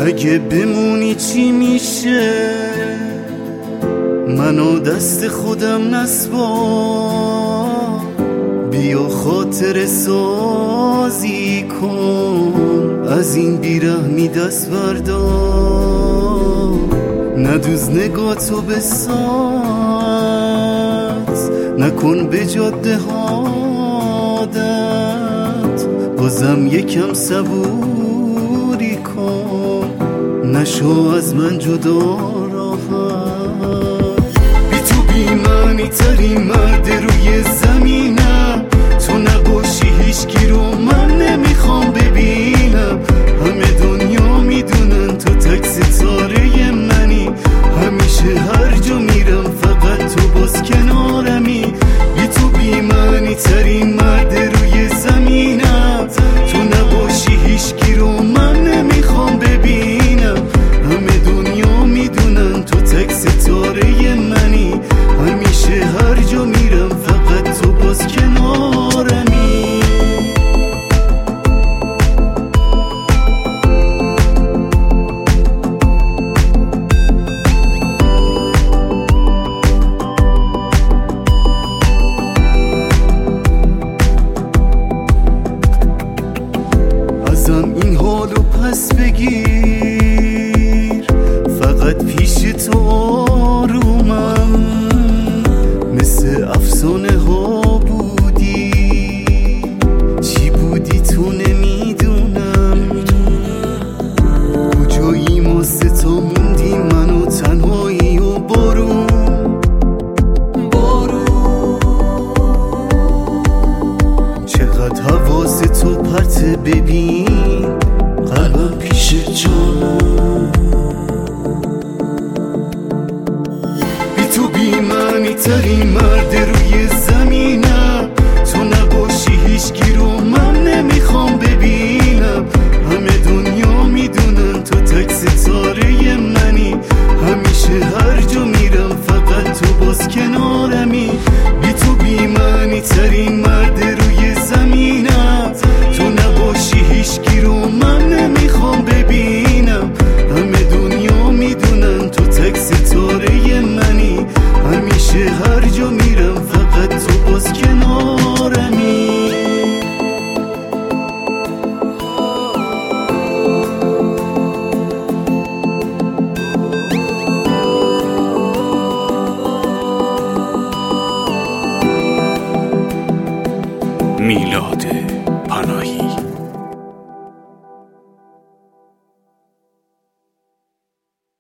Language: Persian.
اگه بمونی چی میشه؟ منو دست خودم نسپار، بیا خاطر سازی کن، از این بیرحمی دست بردار. ندوز نگاتو به ساعت، نکن به جاده عادت، بازم یکم صبوری کن، نشو از من جدا راحت. بی تو بی معنی ترین مرد روی زمینم، تو نباشی هیچکی رو من نمیخوام ببینم. همه دنیا میدونن تو تک ستاره منی، همیشه هر جا میرم فقط تو باز کنارمی. بی تو بی معنی ترین مرد روی زمینم، تو نباشی هیچکی رو من نمیخوام ببینم. همه دنیا میدونن تو تک ستاره منی، همیشه هر جا میرم فقط تو باز کنارمی. ازم این حالو پس بگیر، فقط پیش تو آرومم، مثل افسانه ها بودی، چی بودی تو نمیدونم. کجایی ما ستا موندیم، من و تنهایی و بارون. چقدر حواس تو پرت، ببین قلبم پیش جان. بی تو بی معنی ترین